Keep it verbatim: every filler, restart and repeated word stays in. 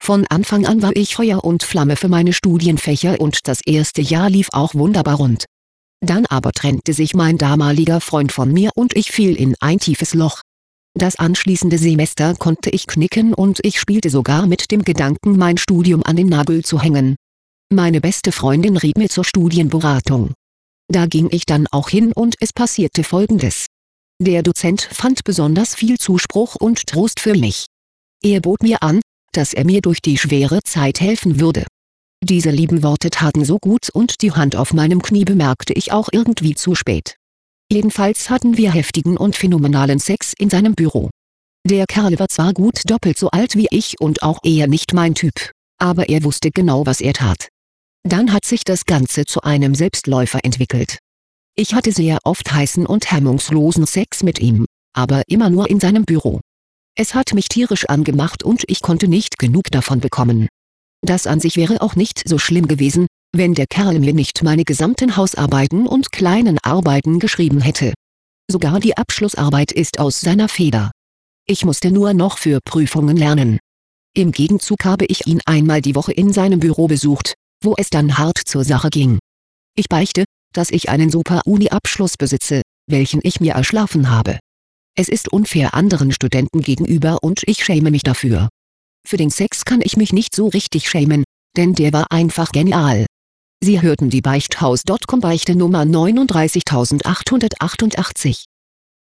Von Anfang an war ich Feuer und Flamme für meine Studienfächer und das erste Jahr lief auch wunderbar rund. Dann aber trennte sich mein damaliger Freund von mir und ich fiel in ein tiefes Loch. Das anschließende Semester konnte ich knicken und ich spielte sogar mit dem Gedanken, mein Studium an den Nagel zu hängen. Meine beste Freundin riet mir zur Studienberatung. Da ging ich dann auch hin und es passierte Folgendes. Der Dozent fand besonders viel Zuspruch und Trost für mich. Er bot mir an, dass er mir durch die schwere Zeit helfen würde. Diese lieben Worte taten so gut und die Hand auf meinem Knie bemerkte ich auch irgendwie zu spät. Jedenfalls hatten wir heftigen und phänomenalen Sex in seinem Büro. Der Kerl war zwar gut doppelt so alt wie ich und auch eher nicht mein Typ, aber er wusste genau, was er tat. Dann hat sich das Ganze zu einem Selbstläufer entwickelt. Ich hatte sehr oft heißen und hemmungslosen Sex mit ihm, aber immer nur in seinem Büro. Es hat mich tierisch angemacht und ich konnte nicht genug davon bekommen. Das an sich wäre auch nicht so schlimm gewesen, wenn der Kerl mir nicht meine gesamten Hausarbeiten und kleinen Arbeiten geschrieben hätte. Sogar die Abschlussarbeit ist aus seiner Feder. Ich musste nur noch für Prüfungen lernen. Im Gegenzug habe ich ihn einmal die Woche in seinem Büro besucht, wo es dann hart zur Sache ging. Ich beichte, dass ich einen Super-Uni-Abschluss besitze, welchen ich mir erschlafen habe. Es ist unfair anderen Studenten gegenüber und ich schäme mich dafür. Für den Sex kann ich mich nicht so richtig schämen, denn der war einfach genial. Sie hörten die Beichthaus Punkt com Beichte Nummer neununddreißigtausendachthundertachtundachtzig.